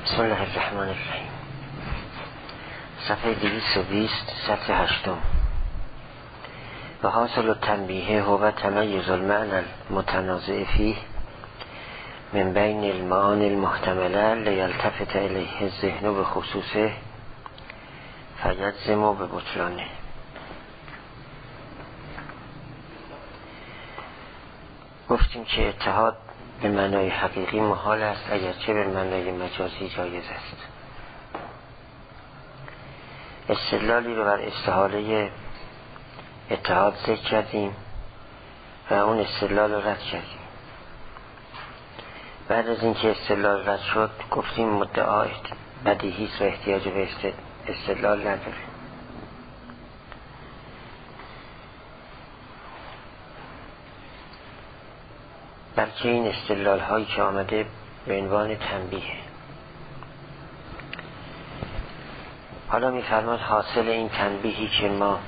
بسم الله الرحمن الرحیم. صفحه 220 سطر 8. و حاصل التنبیه هو تمیز المعنى المتنازع فيه من بین المعانی المحتمله لیلتفت الیه الذهن بخصوصه فیجزم ببطلانه. گفتیم که اتحاد به معنای حقیقی محال است اگرچه به معنای مجازی جایز است. استدلالی رو بر استحاله اتحاد ذکر کردیم و اون استدلال رو رد کردیم. بعد از اینکه استدلال رد شد گفتیم مدعا بدیهی است و احتیاج به استدلال نداره. بلکه این استدلال هایی که آمده به عنوان تنبیه. حالا می‌فرماد حاصل این تنبیهی که ما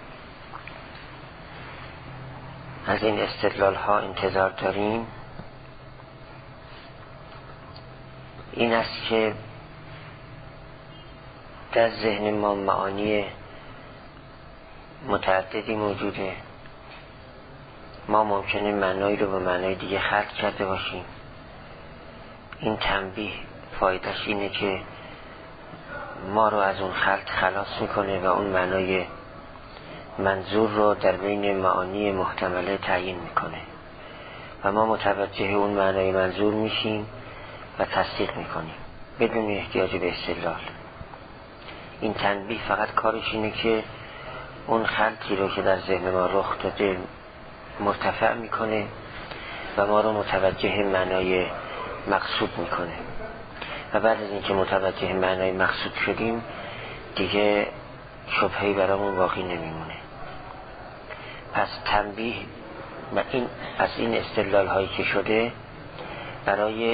از این استدلال ها انتظار داریم این است که در ذهن ما معانی متعددی موجوده. ما ممکنه معنایی رو به معنای دیگه خلط کرده باشیم. این تنبیه فایدهش اینه که ما رو از اون خلط خلاص میکنه و اون معنای منظور رو در بین معانی محتمله تعیین میکنه و ما متوجه اون معنای منظور میشیم و تصدیق میکنیم بدون احتیاج به استدلال. این تنبیه فقط کارش اینه که اون خلطی رو که در ذهن ما رخ داده مرتفع میکنه و ما رو متوجه معنای مقصود میکنه و بعد از اینکه متوجه معنای مقصود شدیم دیگه شبهه‌ای برامون باقی نمیمونه. پس تنبیه از این استدلال هایی که شده برای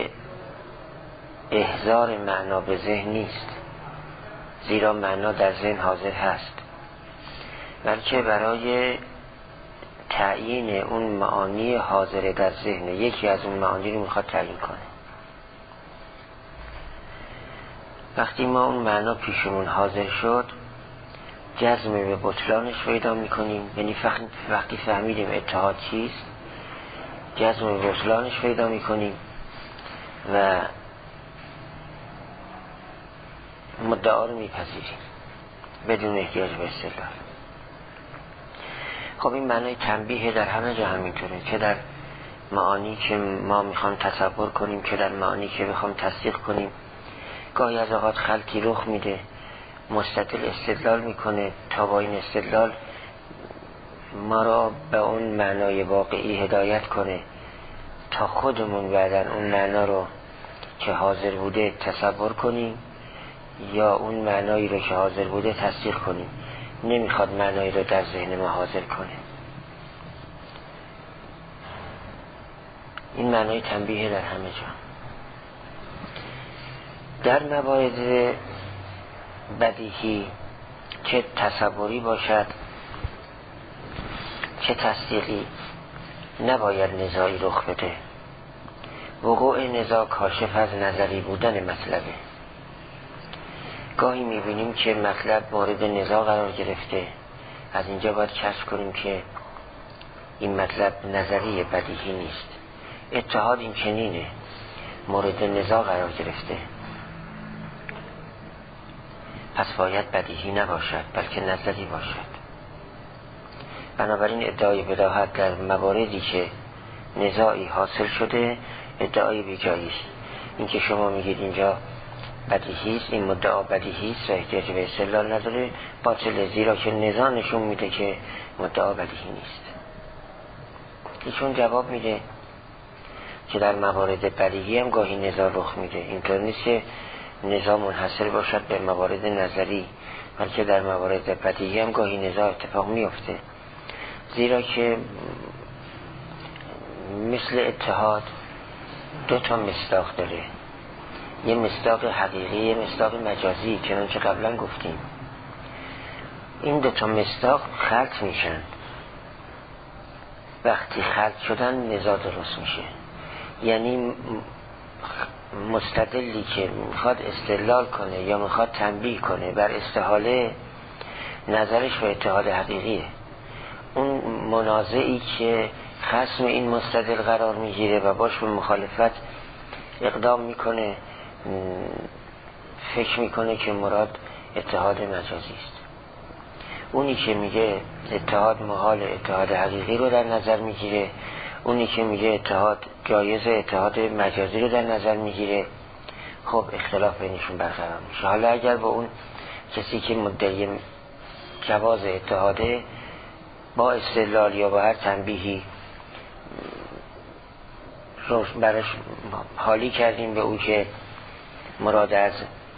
احضار معنا به ذهن نیست، زیرا معنا در ذهن حاضر هست، بلکه برای تعیین اون معانی حاضر در ذهن. یکی از اون معانی رو میخواد تعیین کنه. وقتی ما اون معنا پیشمون حاضر شد جزم به بطلانش پیدا میکنیم، یعنی وقتی فهمیدیم اتحاد چیست جزم به بطلانش پیدا میکنیم و مدعا رو میپذیریم بدون احتیاج به استدلال. خب این معنای تنبیه در همه جا همینطوره، چه در معانی که ما میخوام تصور کنیم که در معانی که میخوام تصدیق کنیم. گاهی از اوقات خلطی رخ میده، مستدل استدلال میکنه تا با این استدلال ما را به اون معنای واقعی هدایت کنه تا خودمون بعدن اون معنا رو که حاضر بوده تصور کنیم یا اون معنایی رو که حاضر بوده تصدیق کنیم. نمیخواد معنایی رو در ذهن ما حاضر کنه. این معنای تنبیه در همه جا. در موارد بدیهی چه تصوری باشد چه تصدیقی نباید نزاعی رخ بده. وقوع نزاع کاشف از نظری بودن مطلبه. گاهی میبینیم که مطلب مورد نزاع قرار گرفته، از اینجا باید کشف کنیم که این مطلب نظری بدیهی نیست. اتحاد این چنینه، مورد نزاع قرار گرفته، پس باید بدیهی نباشد بلکه نظری باشد. بنابراین ادعای بداهت در مواردی که نزاعی حاصل شده ادعای بیجایی است. این که شما میگید اینجا بدیهی است، این مدعا بدیهی است و احتیاج به استدلال نداره، باطله، زیرا که نزاع نشون میده که مدعا بدیهی نیست. ایشون جواب میده که در موارد بدیهی هم گاهی نزاع رخ میده. اینطور نیست که نزاع منحصر باشد به موارد نظری، بلکه در موارد بدیهی هم گاهی نزاع اتفاق میفته، زیرا که مثل اتحاد دو تا مصداق داره، یه مصداق حقیقی یه مصداق مجازی، چنانچه قبلا گفتیم. این دو تا مصداق خلط میشن، وقتی خلط شدن نزاع درست میشه. یعنی مستدلی که میخواد استدلال کنه یا میخواد تنبیه کنه بر استحاله، نظرش به اتحاد حقیقیه. اون منازعی که خصم این مستدل قرار میگیره و باش به مخالفت اقدام میکنه، فکر میکنه که مراد اتحاد مجازی است. اونی که میگه اتحاد محال، اتحاد حقیقی رو در نظر میگیره. اونی که میگه اتحاد جایز، اتحاد مجازی رو در نظر میگیره. خب اختلاف بینشون برقرار میشه. حالا اگر با اون کسی که مدعی جواز اتحاده با استدلال یا با هر تنبیهی براش حالی کردیم به او که مراد از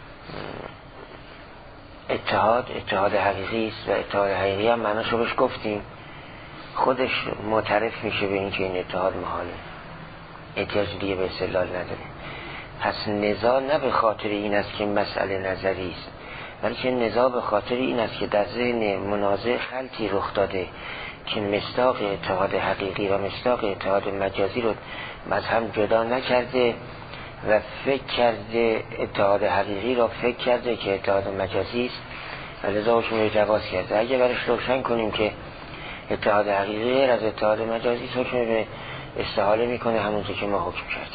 اتحاد حقیقی است و اتحاد حقیقی هم معناش رو بهش گفتیم، خودش معترف میشه به این که این اتحاد محاله، احتیاج دیگه به استدلال نداره. پس نزاع نه به خاطر این است که مسئله نظری است، بلکه نزاع به خاطر این است که در ذهن منازع خلطی رخ داده که مصداق اتحاد حقیقی و مصداق اتحاد مجازی رو از هم جدا نکرده و فکر کرده اتحاد حقیقی را فکر کرده که اتحاد مجازی است و لذا حکم رو جواز کرده. اگه برش روشن کنیم که اتحاد حقیقی غیر از اتحاد مجازی است، حکم به استحاله میکنه همونطور که ما حکم کردیم.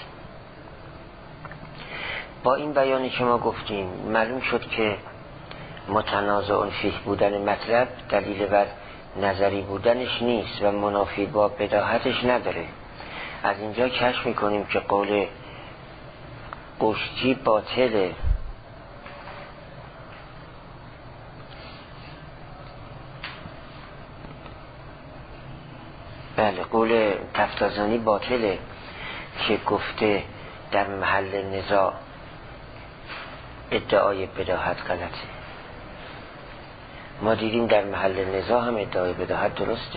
با این بیانی که ما گفتیم معلوم شد که متنازع فیه بودن مطلب دلیل بر نظری بودنش نیست و منافی با بداهتش نداره. از اینجا کشف میکنیم که قول قشجی باطله. بله، قول تفتازانی باطله که گفته در محل نزاع ادعای بداهت غلطه. ما دیدیم در محل نزاع هم ادعای بداهت درسته.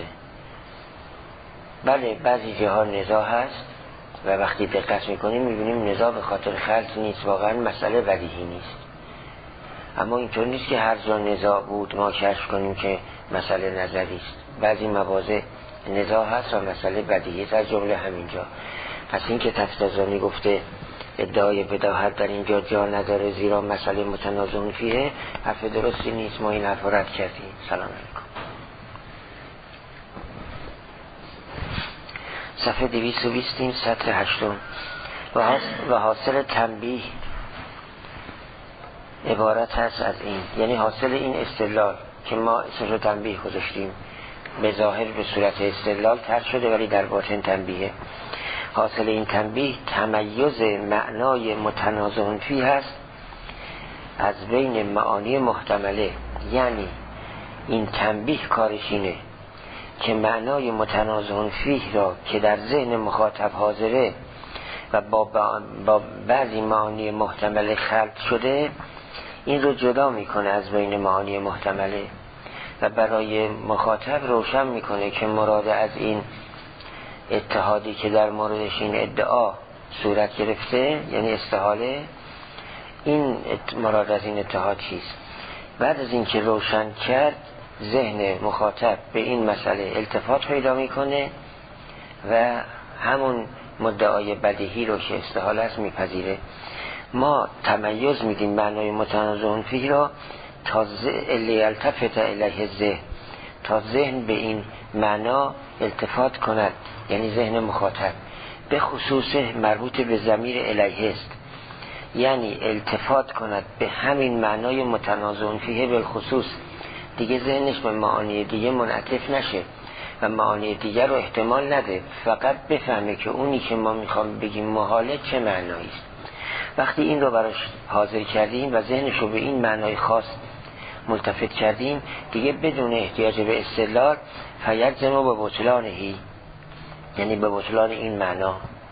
بله بعضی جاها نزاع هست و وقتی دقت میکنیم میبینیم نزاع به خاطر خلط نیست، واقعا مسئله بدیهی نیست. اما اینطور نیست که هر جا نزاع بود ما کشف کنیم که مسئله نظری است. بعضی مواضع نزاع هست و مسئله بدیهی است، از جمله همینجا. پس این که تفتازانی گفته ادعای بداهت در اینجا جا نداره زیرا مسئله متنازع فیه، حرف درستی نیست. ما این حرف رو رد کردیم. سلام علیکم. صفحه 220 سطر 8 و حاصل تنبیه عبارت هست از این، یعنی حاصل این استدلال که ما اسمش تنبیه گذاشتیم، به ظاهر به صورت استدلال تر شده ولی در باطن تنبیه. حاصل این تنبیه تمیز معنای متنازع فیه هست از بین معانی محتمله. یعنی این تنبیه کارش اینه که معنای متنازع فیه را که در ذهن مخاطب حاضره و با بعضی معانی محتمله خلط شده، این رو جدا میکنه از بین معانی محتمله و برای مخاطب روشن میکنه که مراد از این اتحادی که در موردش این ادعا صورت گرفته یعنی استحاله، این مراد از این اتحاد چیست. بعد از این که روشن کرد، ذهن مخاطب به این مسئله التفات پیدا میکنه و همون مدعای بدیهی رو که استحاله است میپذیره. ما تمیز میدیم معنای متنازع فیه را تا التفت الیه ذهن، تا ذهن به این معنا التفات کند، یعنی ذهن مخاطب به خصوص مربوط به ضمیر الیه است، یعنی التفات کند به همین معنای متنازع فیه به خصوص، دیگه ذهنش به معانی دیگه منعطف نشه و معانی دیگر رو احتمال نده، فقط بفهمه که اونی که ما میخوام بگیم محاله چه معنایی است. وقتی این رو براش حاضر کردیم و ذهنش رو به این معنای خاص ملتفت کردیم، دیگه بدون احتیاج به استدلال فیجزم به بطلانهی، یعنی به بطلان این معنا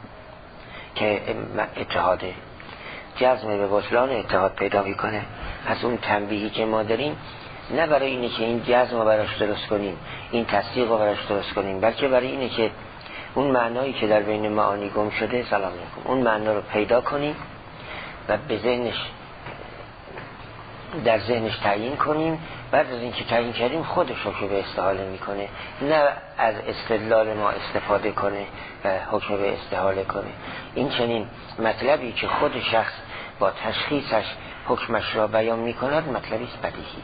که اتحاده، جزم به بطلان اتحاد پیدا میکنه. از اون تنبیهی که ما داریم نه برای اینه که این جزم رو براش درست کنیم، این تصدیق رو براش درست کنیم، بلکه برای اینه که اون معنایی که در بین معانی گم شده، سلام علیکم، اون معنا رو پیدا کنیم و به ذهنش در ذهنش تعیین کنیم بعد از اینکه تعیین کردیم خودش حکم به استحاله میکنه، نه از استدلال ما استفاده کنه و حکم به استحاله کنه. این چنین مطلبی که خود شخص با تشخیصش حکمش را بیان میکند مطلبی است بدیهی.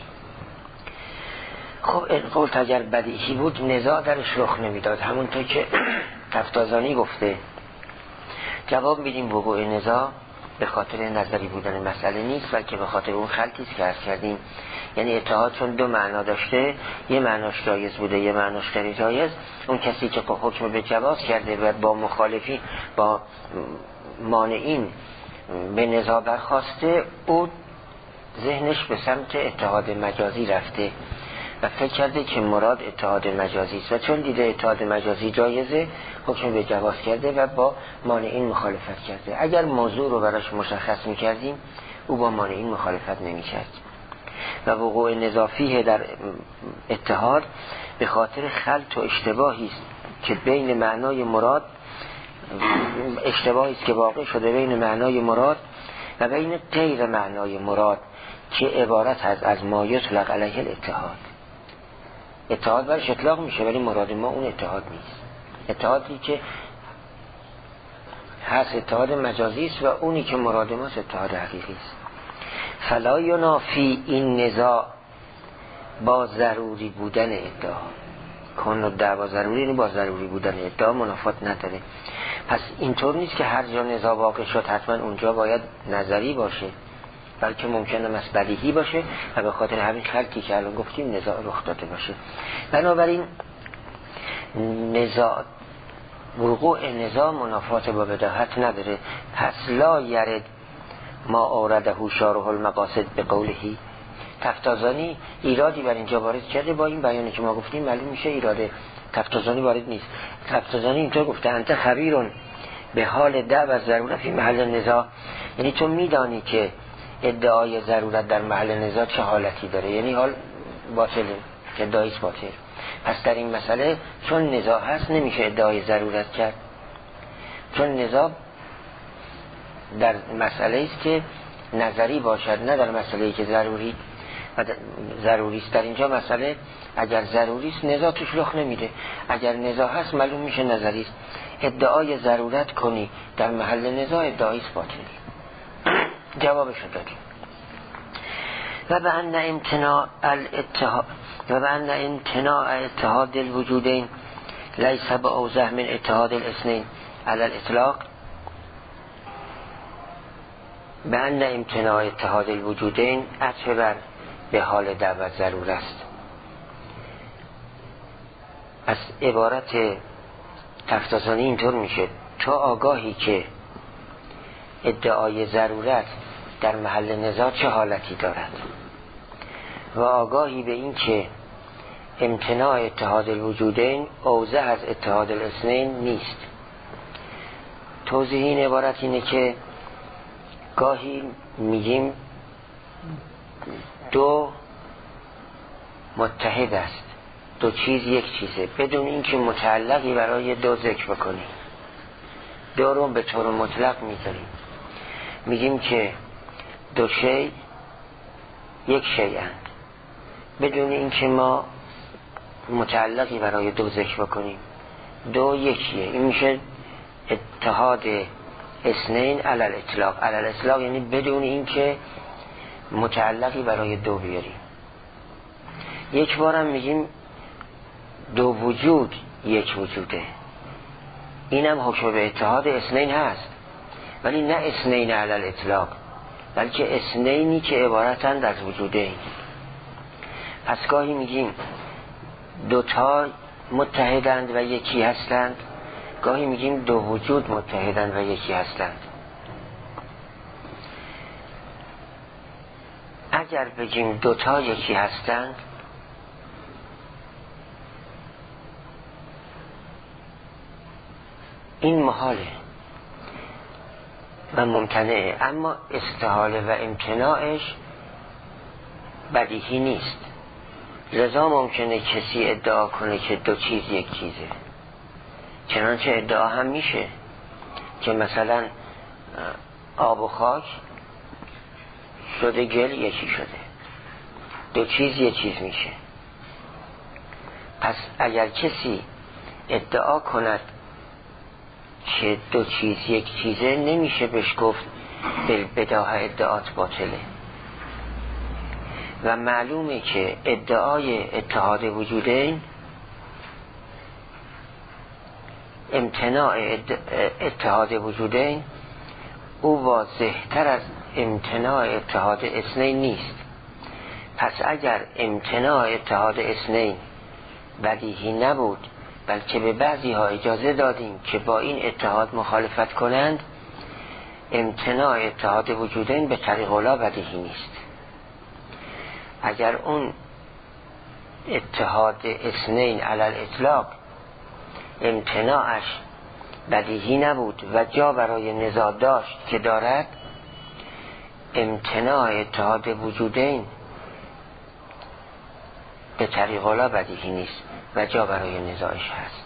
خب این قول اگر بدیهی بود نزاع درش رخ نمیداد. همونطور که تفتازانی گفته جواب میدیم وقوع نزاع به خاطر نظری بودن مسئله نیست، بلکه به خاطر اون خلطی که عرض کردیم. یعنی اتحاد چون دو معنا داشته، یه معناش جایز بوده یه معناش غیر جایز، اون کسی که حکم به جواز کرده و با مخالفی با مانعین به نزاع برخواسته، او ذهنش به سمت اتحاد مجازی رفته و فکر کرده که مراد اتحاد مجازی است و چون دیده اتحاد مجازی جایزه حکم به جواز کرده و با مانعین مخالفت کرده. اگر موضوع رو براش مشخص میکردیم او با مانعین مخالفت نمیکرد. و وقوع نزافیه در اتحاد به خاطر خلط و اشتباهی است که بین معنای مراد، اشتباهی است که واقع شده بین معنای مراد و بین غیر معنای مراد که عبارت از ما یطلق علیه الاتحاد. اتحاد برش اطلاق میشه ولی مراد ما اون اتحاد نیست. اتحادی که هست اتحاد مجازی است و اونی که مراد ما اتحاد حقیقی است. فلا ینافی این نزاع با ضروری بودن ادعا. کن و دعوا ضروری با ضروری بودن ادعا منافات نداره. پس اینطور نیست که هر جا نزاع واقع شد حتما اونجا باید نظری باشه، بلکه ممکنه بدیهی باشه و به خاطر همین خلطی که الان گفتیم نزاع رخ داده باشه. بنابراین نزاع، وقوع نزاع منافات با بداهت نداره. پس لا یرد ما آورده شارح المقاصد به قولهی. تفتازانی ایرادی بر اینجا وارد کرده، با این بیانی که ما گفتیم معلوم میشه ایراد تفتازانی وارد نیست. تفتازانی اینطور گفته انت خبیرون به حال دعو ضرورت فی محل نزاع، یعنی تو میدانی که ادعای ضرورت در محل نزاع چه حالتی داره، یعنی حال باطله، ادعایش باطل. پس در این مسئله چون نزاع هست نمیشه ادعای ضرورت کرد، چون نزاع در مسئله است که نظری باشد نه در مسئله که ضروری است. در اینجا مسئله اگر ضروری است نزاع توش رخ نمیده، اگر نزاع هست معلوم میشه نظری است. ادعای ضرورت کنی در محل نزاع ادعایش باطل. جوابشو دادیم. و به ان امتناع اتحاد الوجودین لیس با اوضح من اتحاد الاثنین علی الاطلاق. به ان امتناع اتحاد الوجودین عطف بر به حال دعوت ضرور است. از عبارت تفتازانی اینطور میشه تو آگاهی که ادعای ضرورت در محل نزاع چه حالتی دارد و آگاهی به این که امتناع اتحاد الوجودین اوضح از اتحاد الاثنین نیست. توضیح این عبارت اینه که گاهی میگیم دو متحد است، دو چیز یک چیزه، بدون اینکه متعلقی برای دو ذکر بکنیم. دو رو به طور مطلق میذاریم، میگیم که دو شی یک شی‌اند بدون اینکه ما متعلقی برای دو ذکر بکنیم. دو یکیه، این میشه اتحاد اثنین علی الاطلاق. علی الاطلاق یعنی بدون اینکه متعلقی برای دو بیاریم. یک بارم میگیم دو وجود یک وجوده، اینم حکم به اتحاد اثنین هست ولی نه اثنین علی الاطلاق، بلکه اثنینی که عبارتند از وجودین. پس گاهی میگیم دوتا متحدند و یکی هستند، گاهی میگیم دو وجود متحدند و یکی هستند. اگر بگیم دوتا یکی هستند این محاله و ممتنعه، اما استحاله و امتناعش بدیهی نیست. لذا ممکنه کسی ادعا کنه که دو چیز یک چیزه، چنانچه ادعا هم میشه که مثلا آب و خاک شده گل یکی شده. دو چیز یه چیز میشه. پس اگر کسی ادعا کند که دو چیز یک چیزه، نمیشه بهش گفت بالبداهه ادعات باطله. و معلومه که ادعای اتحاد وجودین، امتناع اتحاد وجودین او واضح تر از امتناع اتحاد اثنین نیست. پس اگر امتناع اتحاد اثنین بدیهی نبود، بلکه به بعضی ها اجازه دادیم که با این اتحاد مخالفت کنند، امتناع اتحاد وجودین به طریق اولا بدیهی نیست. اگر اون اتحاد اثنین علی الاطلاق امتناعش بدیهی نبود و جا برای نزاع داشت که دارد، امتناع اتحاد وجودین به طریق اولا بدیهی نیست و جا برای نزاعش هست.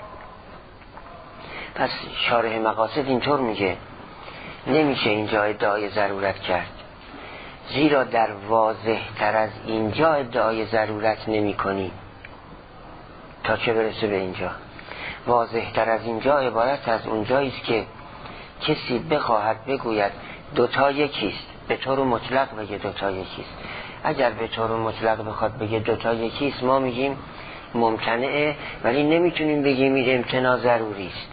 پس شارح مقاصد اینطور میگه نمیشه اینجا ادعای ضرورت کرد، زیرا در واضح تر از اینجا ادعای ضرورت نمی کنی. تا چه برسه به اینجا؟ واضح تر از اینجا عبارت از اونجاییست که کسی بخواهد بگوید دوتا یکیست، به طور مطلق بگه دوتا یکیست. اگر به طور مطلق بخواد بگه دوتا یکیست، ما میگیم ممتنعه، ولی نمیتونیم بگیم این امتناع ضروری است.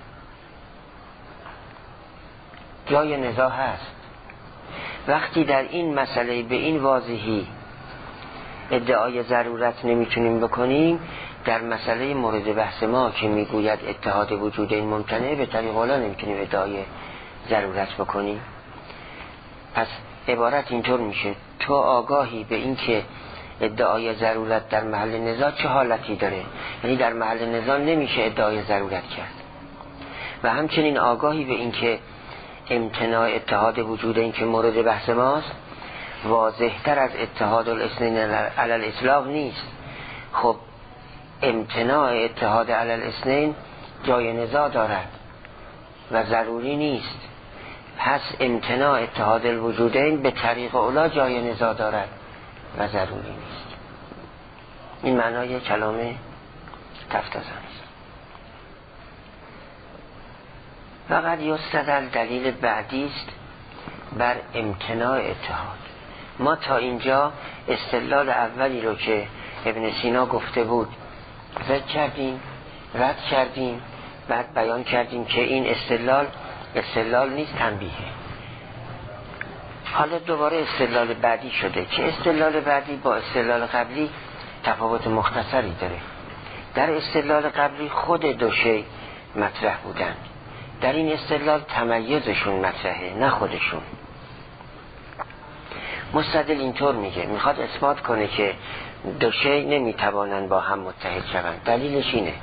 جای نزاع هست. وقتی در این مسئله به این واضحی ادعای ضرورت نمیتونیم بکنیم، در مسئله مورد بحث ما که میگوید اتحاد وجودین ممتنعه، به طریق اولا نمیتونیم ادعای ضرورت بکنیم. پس عبارت اینطور میشه: تو آگاهی به این که ادعای ضرورت در محل نزاع چه حالتی داره، یعنی در محل نزاع نمیشه ادعای ضرورت کرد. و همچنین آگاهی به این که امتناع اتحاد وجودین که مورد بحث ماست واضح‌تر از اتحاد الاثنین علی الاطلاق نیست. خب امتناع اتحاد علی الاثنین جای نزاع دارد و ضروری نیست. پس امتناع اتحاد الوجودین به طریق اولا جای نزاع دارد و ضروری نیست. این معنای کلام تفتازن است. فقط یستدل دلیل بعدی است بر امتناع اتحاد. ما تا اینجا استدلال اولی رو که ابن سینا گفته بود ذکر کردیم، رد کردیم، بعد بیان کردیم که این استدلال نیست، تنبیهه. حالا دوباره استدلال بعدی شده که استدلال بعدی با استدلال قبلی تفاوت مختصری داره. در استدلال قبلی خود دو شی مطرح بودن، در این استدلال تمیزشون مطرحه، نه خودشون. مستدل اینطور میگه، میخواد اثبات کنه که دو شی نمیتوانن با هم متحد شوند. دلیلش اینه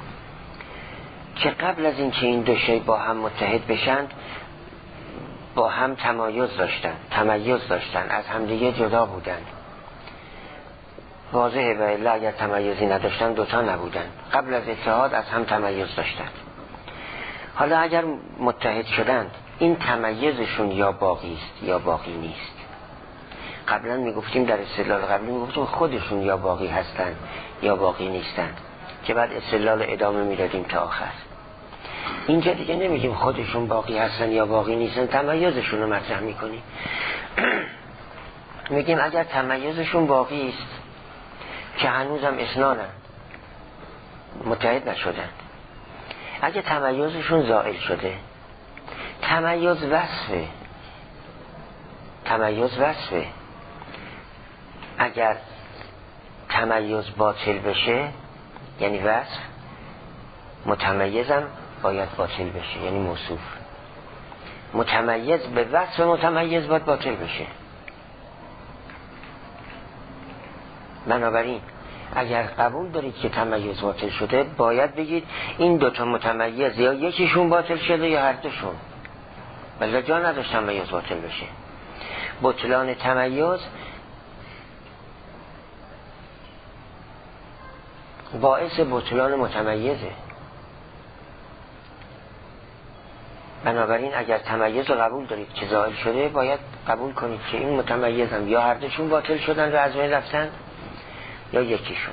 که قبل از اینکه این دو شی با هم متحد بشن با هم تمایز داشتن، از همدیگه جدا بودن. واضحه و الا اگر تمایزی نداشتن دوتا نبودن. قبل از اتحاد از هم تمایز داشتن. حالا اگر متحد شدند، این تمایزشون یا باقی است یا باقی نیست. قبلا میگفتیم در استدلال قبلی میگفتیم خودشون یا باقی هستن یا باقی نیستن، که بعد استدلال ادامه میدادیم تا آخر. اینجا دیگه نمیگیم خودشون باقی هستن یا باقی نیستن، تمایزشون رو مطرح میکنیم. میگیم اگر تمایزشون باقی است که هنوزم اثنانن، متحد نشدن، اگه تمایزشون زائل شده، تمایز وصفه، اگر تمایز باطل بشه یعنی وصف، متمیزم باید باطل بشه یعنی موصوف. متمیز به وصف متمیز باید باطل بشه. بنابراین اگر قبول دارید که تمایز باطل شده، باید بگید این دوتا متمیز یا یکیشون باطل شده یا هر دوشون، ولی جا نداشت تمایز باطل بشه. بطلان تمایز باعث بطلان متمیزه. بنابراین اگر تمایز رو قبول دارید که زائل شده، باید قبول کنید که این متمیزم یا هر دوشون باطل شدن و از بین رفتن یا یکیشون،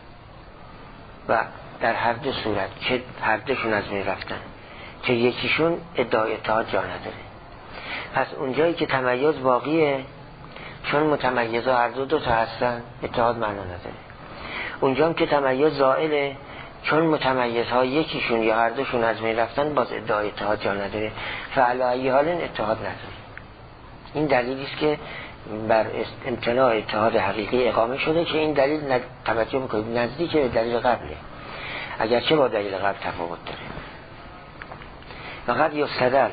و در هر دو صورت چه هر دوشون از بین رفتن چه یکیشون ادعای اتحاد جا نداره. پس اونجایی که تمیز باقیه چون متمیزها هر دو تا هستن اتحاد معنا نداره. اونجا که تمیز زائله چون متمیزها یکیشون یا هر دوشون از بین رفتن باز ادعای اتحاد جا نداره، فعلی ای حال اتحاد نداره. این دلیلی است که بر امتناع اتحاد حقیقی اقامه شده که این دلیل توجه میکنید نزدیک به دلیل قبله اگرچه با دلیل قبل تفاوت داره. فقط یستدل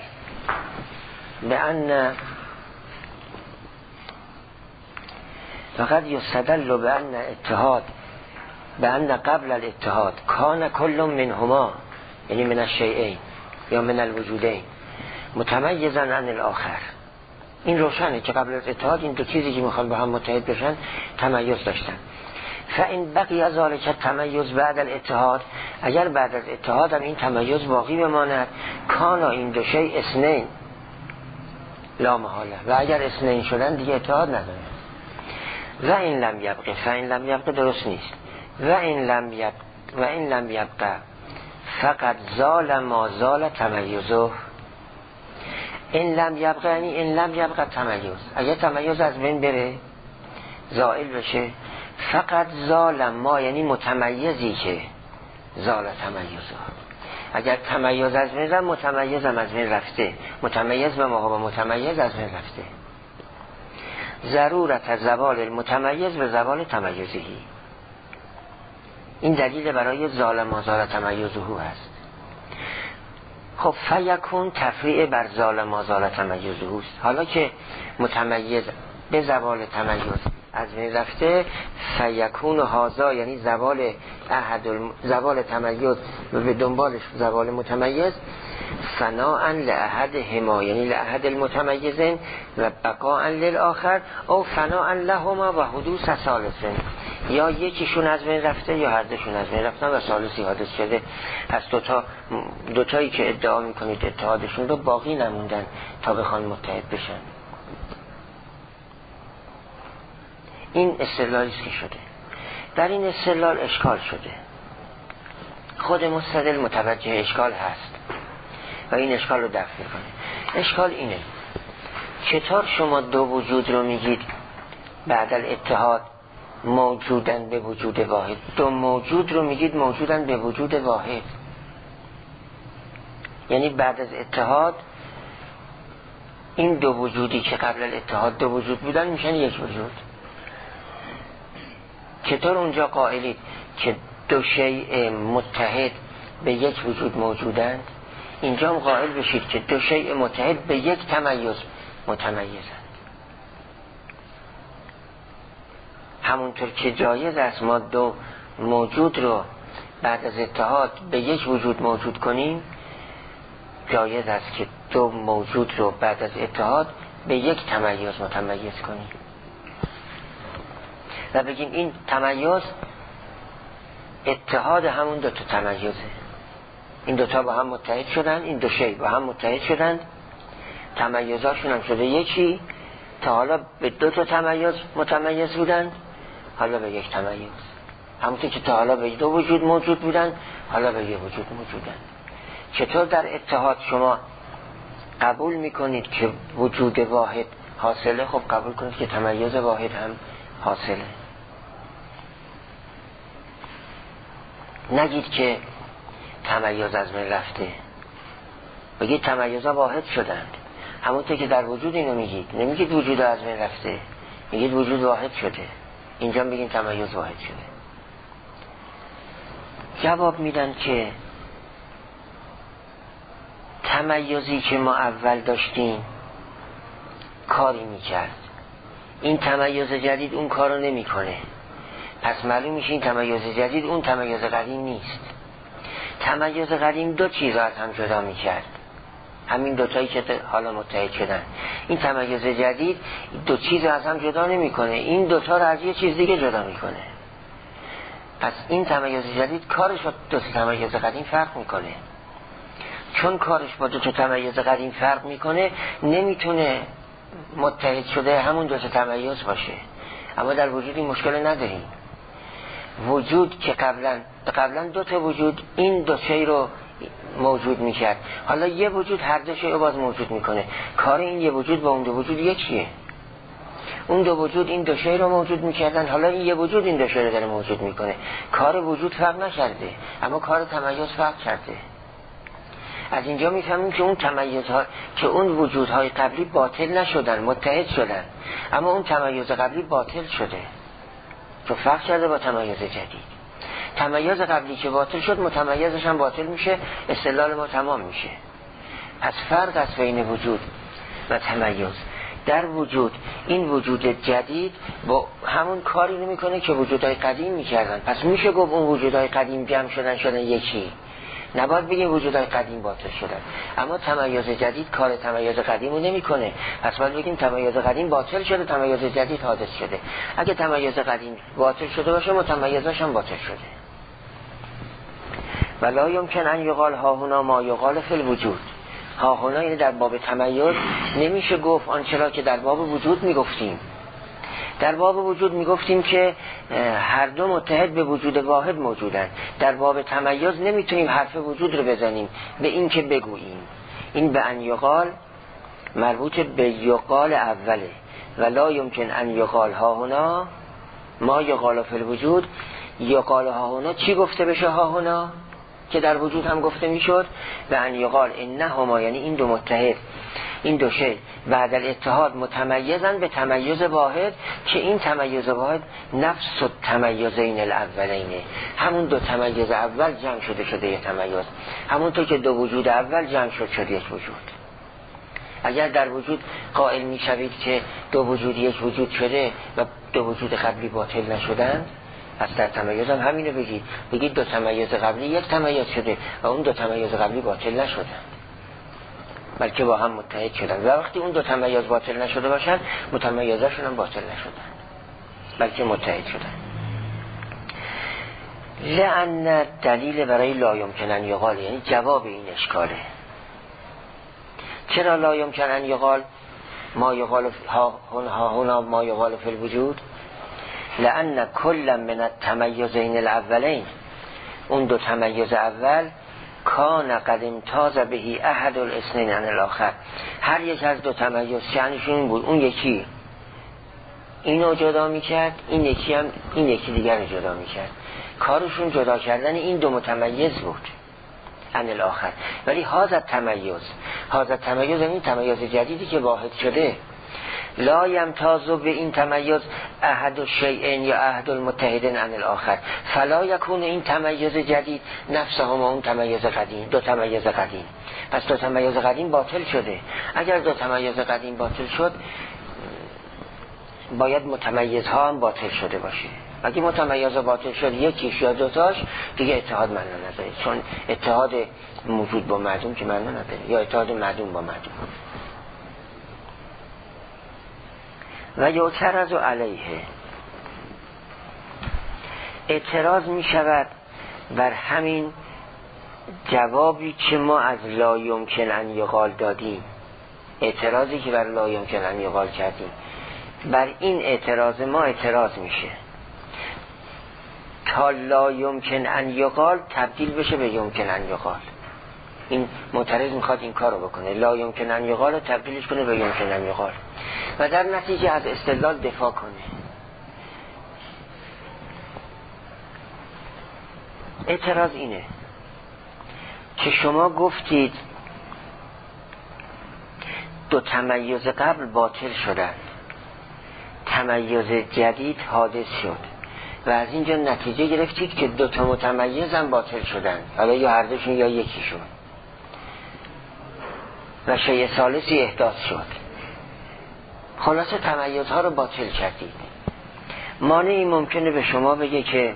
بأن اتحاد بأن قبل الاتحاد کان کل منهما یعنی من الشیئین یا من الوجودین متمیزا عن الاخر. این روشنه که قبل از اتحاد این دو چیزی که میخوان با هم متحد بشن تمیز داشتن. فإن بقی ذلک التمیز بعد الاتحاد، اگر بعد از اتحاد هم این تمیز باقی بماند کانا این دو شیء اثنین لا محاله، و اگر اثنین شدن دیگه اتحاد نداره. و این لم یبقه، فإن لم یبقه درست نیست، و این لم یبقه فقط زال ما زال تمیزه. این لم یبقه یعنی این لم یبقه تمیز، اگر تمیز از بین بره زائل بشه، فقط زال ما یعنی متمیزی که زال تمیزه. اگر تمیز از بین رفت متمیزم از بین رفته، متمیز به مقابل متمیز از بین رفته. ضرورت زوال المتمیز به زوال تمیزهی، این دلیل برای زال ما زال تمیزه هست. خب فیکون تفریع بر زال ما زال تمیزه است. حالا که متمیز به زوال تمیز از بین رفته، فیکون هازا یعنی زوال تمیز و به دنبالش زوال متمیز، فناء لأحد هما یعنی لأحد المتمیزین و بقاء للآخر، او فناء لهما و حدوث ثالثین، یا یکیشون از بین رفته یا هر دوشون از بین رفتن و ثالثی حادث شده. پس دوتایی که ادعا میکنید اتحادشون رو باقی نموندن تا بخوان متحد بشن. این استدلالی که شده، در این استدلال اشکال شده. خود مستدل متوجه اشکال هست و این اشکال رو دفع میکنه. اشکال اینه: چطور شما دو وجود رو میگید بعد الاتحاد موجودن به وجود واحد، دو موجود رو میگید موجودن به وجود واحد، یعنی بعد از اتحاد این دو وجودی که قبل الاتحاد دو وجود بودن میشن یک وجود. چطور اونجا قائلید که دو شیء متحد به یک وجود موجودند، اینجا هم قائل بشید که دو شیء متحد به یک تمیز متمیزند. همونطور که جایز است ما دو موجود رو بعد از اتحاد به یک وجود موجود کنیم، جایز است که دو موجود رو بعد از اتحاد به یک تمیز متمیز کنیم و بگیم این تمیز اتحاد همون دو تا تمیزه. این دوتا با هم متحد شدن، این دو شیء با هم متحد شدن، تمیزاشون هم شده یکی. تا حالا به دو تا تمیز متمیز بودن، حالا به یک تمیز. همونطور که تا حالا به دو وجود موجود بودن، حالا به یک وجود موجودن. چطور در اتحاد شما قبول میکنید که وجود واحد حاصله؟ خب قبول کنید که تمیز واحد هم حاصله. نگید که تمیز از من رفته، بگید تمیزها واحد شدند. همونطور که در وجود اینو میگید، نمیگید وجود از من رفته، میگید وجود واحد شده. اینجا بگید تمیز واحد شده. جواب میدن که تمیزی که ما اول داشتیم کاری میکرد، این تمیز جدید اون کارو نمیکنه. پس معلوم میشه این تمیز جدید اون تمیز قدیم نیست. تمیز قدیم دو چیز از هم جدا میکرد، همین دوتایی که حالا متحد شدن. این تمیز جدید دو چیز از هم جدا نمیکنه، این دوتا رو از یه چیز دیگه جدا میکنه. پس این تمیز جدید کارش با دو تمیز قدیم فرق میکنه. چون کارش با دو تمیز قدیم فرق میکنه، نمیتونه متحد شده همون دو تا تمایز باشه. اما در وجود این مشکل نداریم. وجود که قبلا دو تا وجود این دو شی رو موجود میکرد، حالا یه وجود هر دو شی رو باز موجود میکنه. کار این یه وجود با اون دو وجود یکیه. اون دو وجود این دو شی رو موجود میکردن، حالا این یه وجود این دو شی رو داره موجود میکنه. کار وجود فرق نکرده، اما کار تمایز فرق کرده. از اینجا میفهمیم که اون تمایزها، که اون وجودهای قبلی باطل نشدن، متحد شدن، اما اون تمایز قبلی باطل شده که فرق کرده با تمایز جدید. تمایز قبلی که باطل شد، متمایزش هم باطل میشه، استدلال ما تمام میشه. پس فرق است بین وجود و تمایز. در وجود این وجود جدید با همون کاری نمیکنه که وجودهای قدیم میکردن. پس میشه گفت اون وجودهای قدیم جمع شدن یکی. نباید بگیم وجودهای قدیم باطل شدن. اما تمایز جدید کار تمایز قدیم رو نمیکنه. پس باید بگیم تمایز قدیم باطل شده، تمایز جدید حادث شده. اگه تمایز قدیم باطل شده باشه، متمایزش هم باطل شده. ولا یمکن ان یقال ها هنا ما یقال فی الوجود. ها هنا یعنی در باب تمایز نمیشه گفت آنچه که در باب وجود میگفتیم. در باب وجود میگفتیم که هر دو متحد به وجود واحد موجودن. در باب تمایز نمیتونیم حرف وجود رو بزنیم به این که بگوییم. این به ان یقال مربوط به یقال اوله. ولا یمکن ان یقال ها هنا ما یقال فی الوجود. یقال ها هنا چی گفته بشه؟ ها هنا که در وجود هم گفته میشد. و ان یقال انهما یعنی این دو متحد، این دو شی بعد الاتحاد متمیزن به تمایز واحد، که این تمایز واحد نفس التمایزین الاولینه. همون دو تمایز اول جمع شده یک تمایز. همونطور که دو وجود اول جمع شد یک وجود. اگر در وجود قائل میشوید که دو وجود یک وجود شده و دو وجود قبلی باطل نشدند، پس در تمایز هم همینو بگید دو تمایز قبلی یک تمایز شده و اون دو تمایز قبلی باطل نشدند، بلکه با هم متحد شدن. و وقتی اون دو تمایز باطل نشده باشن، متمایزاشون هم باطل نشدن، بلکه متحد شدن. لأن دلیل برای لا یمکن ان یقال، یعنی جواب این اشکاله. چرا لا یمکن ان یقال ما یقال هنا ما یقال فی الوجود؟ لأن کل من التمایزین الاولین، اون دو تمایز اول کان قد امتاز بهی احد الاثنین عن الاخر، هر یک از دو تمایز شأنشون بود اون یکی اینو جدا میکرد، این یکی هم این یکی دیگر رو جدا میکرد. کارشون جدا کردن این دو متمایز بود عن الاخر. ولی هذا تمایز این تمایز جدیدی که واحد شده، لا یمتاز به این تمایز احد الشیئین یا احد المتحدین عن الاخر، فلا یکون این تمایز جدید نفسه هم اون تمایز قدیم، دو تمایز قدیم. پس دو تمایز قدیم باطل شده. اگر دو تمایز قدیم باطل شد، باید متمایزها هم باطل شده باشه. اگه متمایز باطل شد یکیش یا دوتاش، دیگه اتحاد معنا نداره، چون اتحاد موجود با معدوم که معنا نداره، یا اتحاد معدوم با معدوم. و یعترض علیه، اعتراض می شود بر همین جوابی که ما از لا یمکن ان یقال دادیم. اعتراضی که بر لا یمکن ان یقال کردیم، بر این اعتراض ما اعتراض میشه تا لا یمکن ان یقال تبدیل بشه به یمکن ان یقال. این معترض میخواد این کار رو بکنه، لا یمکن ان یقال رو تبدیلش کنه به یمکن ان یقال و در نتیجه از استدلال دفاع کنه. اعتراض اینه که شما گفتید دو تمایز قبل باطل شدن، تمایز جدید حادث شد و از اینجا نتیجه گرفتید که دو تا متمایز هم باطل شدن، حالا یا هر دوشون یا یکیشون، و شیء ثالثی احداث شد. خلاصه تمایزها رو باطل کردید. مانعی ممکنه به شما بگه که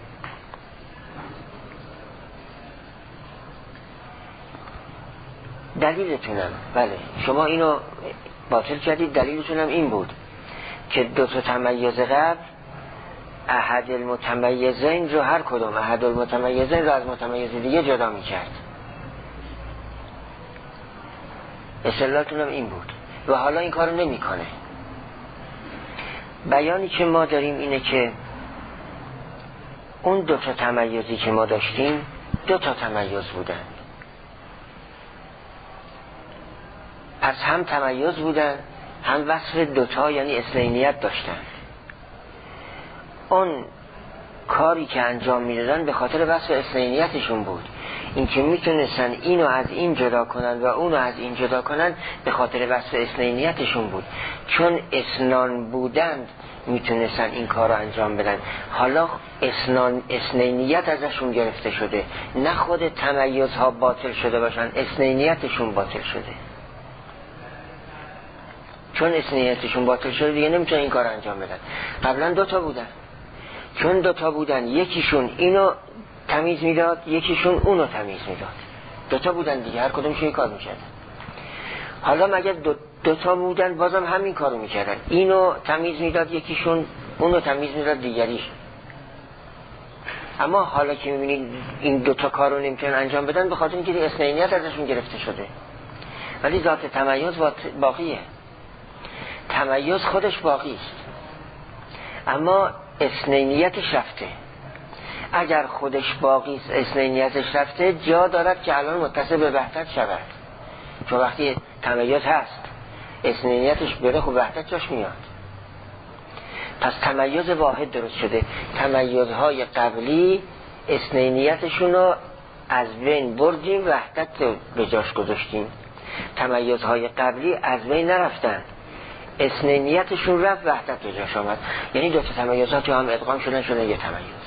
دلیلتونم، بله شما اینو باطل کردید، دلیلتونم این بود که دو تا تمایز قبل احد المتمیزین رو، هر کدوم احد المتمیزین رو از متمیز دیگه جدا میکرد. استدلالتونم این بود و حالا این کارو نمیکنه. بیانی که ما داریم اینه که اون 2 تا تمایزی که ما داشتیم 2 تا تمایز بودن، پس هم تمایز بودن هم وصف 2 تا یعنی اثنینیت داشتن. اون کاری که انجام میدادن به خاطر وصف اثنینیتشون بود. این که میتونستن اینو از این جدا کنن و اونو از این جدا کنن به خاطر وصف اثنینیتشون بود. چون اثنان بودند میتونستن این کار رو انجام بدن. حالا اثنینیت ازشون گرفته شده، نه خود تمایزها باطل شده باشن، اثنینیتشون باطل شده. چون اثنینیتشون باطل شده دیگه نمیتونن این کار رو انجام بدن. قبلا 2 تا بودن، چون 2 تا بودن یکیشون اینو تمیز میداد یکیشون اونو تمیز میداد. 2 تا بودن دیگه، هر کدومشون یک کار میکردن. حالا مگر 2 تا بودن بازم همین کارو میکردن، اینو تمیز میداد یکیشون اونو تمیز میداد دیگریش. اما حالا که میبینید این 2 تا کارو نمیتونن انجام بدن به خاطر اینکه اثنینیت ازشون گرفته شده. ولی ذات تمایز باقیه، تمایز خودش باقی است، اما اثنینیتش رفته. اگر خودش باقی است اثنینیتش رفته جا دارد که الان متصل به وحدت شود. چون وقتی تمایز هست اثنینیتش بره خب وحدت جاش میاد. پس تمایز واحد درست شده. تمایزهای قبلی اثنینیتشون رو از بین بردیم، وحدت رو به جاش گذاشتیم. تمایزهای قبلی از بین نرفتن، اثنینیتشون رفت، وحدت به جاش آمد. یعنی 2 تا تمایزات هم ادغام شدن یه تمایز.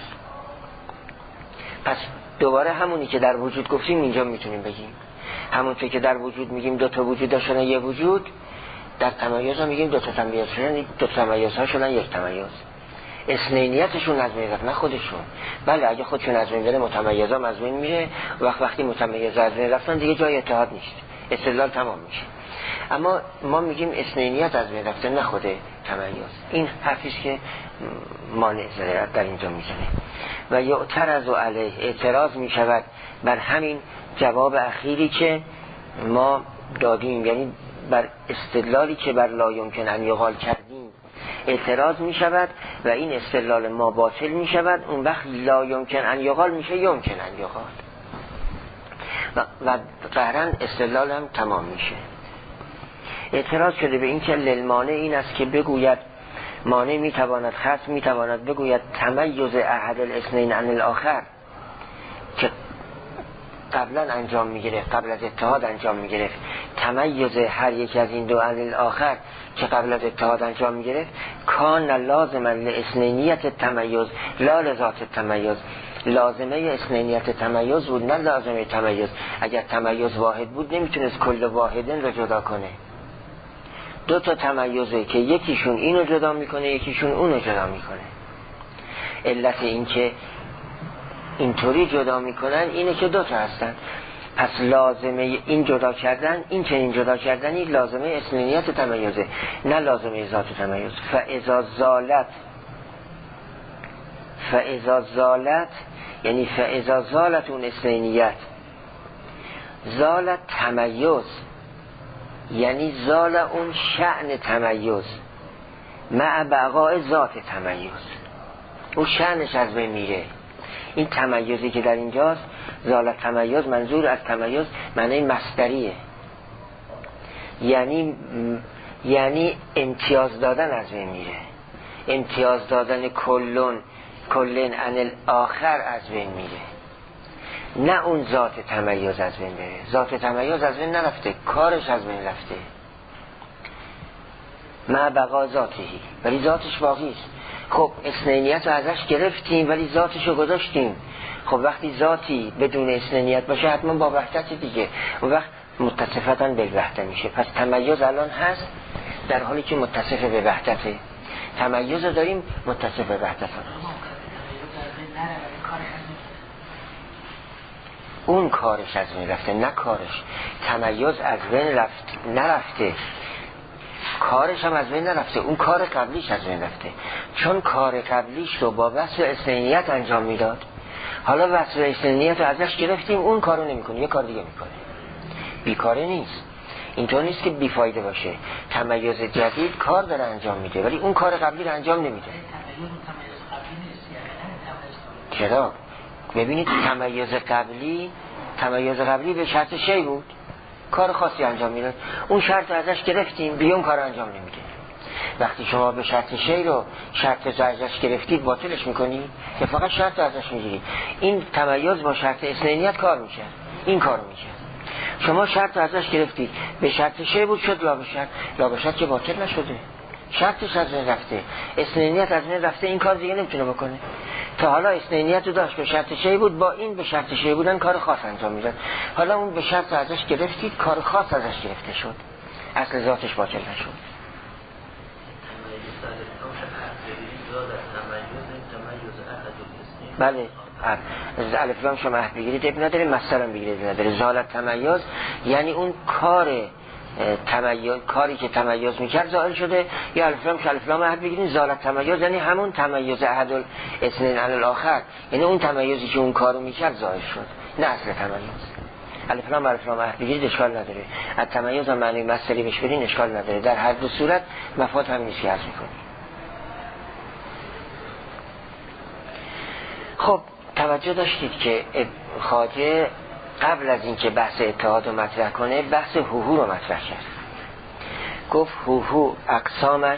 پس دوباره همونی که در وجود گفتیم اینجا میتونیم بگیم. همونطور که در وجود میگیم 2 تا وجود شدن یه وجود، در تمایز ها میگیم 2 تا تمایز شدن 2 تا تمایز ها شدن یک تمایز. اثنینیتشون از بین رفت، نه خودشون. بله اگه خودشون از بین بره متمایز هم از بین میره، وقتی متمایز از بین رفتن دیگه جای اتحاد نیست، استدلال تمام میشه. اما ما میگیم اثنینیت از بین رفته، نه خود تمایز. این حرفیست که مانع ضرورت در اینجا میزنه. و یعترض علیه، اعتراض میشود بر همین جواب اخیری که ما دادیم، یعنی بر استدلالی که بر لا یمکن ان یقال کردیم اعتراض میشود و این استدلال ما باطل میشود. اون وقت لا یمکن ان یقال میشه یمکن ان یقال و قهرن استدلال هم تمام میشه. اعتراض شده به این که للمانع این است که بگوید مانع میتواند خصم میتواند بگوید تمیز احد الاثنین عن الاخر که قبلا انجام میگرفت، قبل از اتحاد انجام میگرفت، تمیز هر یک از این 2 عن الاخر که قبل از اتحاد انجام میگرفت، کان لازما لاثنینیت تمیز لا لذات تمیز، لازمه اثنینیت تمیز بود نه لازمه تمیز. اگر تمیز واحد بود نمیتونست کل واحدن رو جدا کنه. 2 تا تمایزه که یکیشون اینو جدا میکنه یکیشون اونو جدا میکنه. علت این که اینطوری جدا میکنن اینه که 2 تا هستن. پس لازمه این جدا کردن، این چنین جدا کردنی لازمه اثنینیت تمایزه نه لازمه ذات تمایز. فاذا زالت یعنی فاذا زالت اون اثنینیت، زالت تمایز یعنی زال اون شأن تمایز مع بقاء ذات تمایز، اون شأنش از بین میره. این تمایزی که در اینجاست زالت تمایز، منظور از تمایز معنی مصدریه، یعنی امتیاز دادن از بین میره. امتیاز دادن کلن عن الاخر از بین میره، نه اون ذات تمایز از بین بره. ذات تمایز از بین نرفته، کارش از بین رفته مع بقا ذاتهی، ولی ذاتش باقی است. خب اثنینیت رو ازش گرفتیم ولی ذاتش رو گذاشتیم. خب وقتی ذاتی بدون اثنینیت باشه حتما با وحدت دیگه، اون وقت متصفتاً به وحدت میشه. پس تمایز الان هست در حالی که متصف به وحدته. تمایز رو داریم متصف به وحدت. اون کارش از بین رفته، نه کارش. تمایز از بین نرفته، کارش هم از بین نرفته، اون کار قبلیش از بین رفته. چون کار قبلیش رو با وصف اثنینیت انجام میداد، حالا وصف اثنینیت رو ازش گرفتیم، اون کارو نمیکنه، یه کار دیگه میکنه. بیکاره نیست. اینطور نیست که بیفایده باشه. تمیز جدید کار داره انجام میده ولی اون کار قبلی رو انجام نمیده. چرا؟ ببینید تمیز قبلی به شرط شی بود، کار خاصی انجام میداد، اون شرط ازش گرفتیم دیگه اون کار انجام نمیده. وقتی شما به شرط شی رو شرط ازش گرفتید باطلش میکنید که فقط شرط ازش میگیرید. این تمیز با شرط اثنینیت کار میشه، این کار میشه. شما شرط ازش گرفتید به شرط شی بود شد لابشت که باطل نشده، شرطش از این رفته، اثنینیت از این رفته، این کار دیگه نمیتونه بکنه. تا حالا اثنینیت رو داشت به شرط شی بود، با این به شرط شی بودن کار خاص انجام میداد، حالا اون به شرط ازش گرفتید کار خاص ازش گرفته شد، اصل ذاتش باطل نشد. بله از الف لام شما عهد بگیرید ابن نداره، مثلا بگیرید نداره. زالت تمیز یعنی اون کاری که تمیز میکرد زائل شده، یا الف لام الف لام عهد بگیرید زالت تمیز یعنی همون تمیز احد الاثنین علی الاخر، یعنی اون تمیزی که اون کارو میکرد زائل شد، نه اصل تمیز. الف لام عهد بگیرید اشکال نداره، از تمیز هم معنی مصدری بهش بدین اشکال نداره، در هر دو صورت مفاد همین نیست که عرض میکنید. خب توجه داشتید که خواجه قبل از اینکه بحث اتحاد رو مطرح کنه بحث هوهو رو مطرح کرد. گفت هوهو اقسامش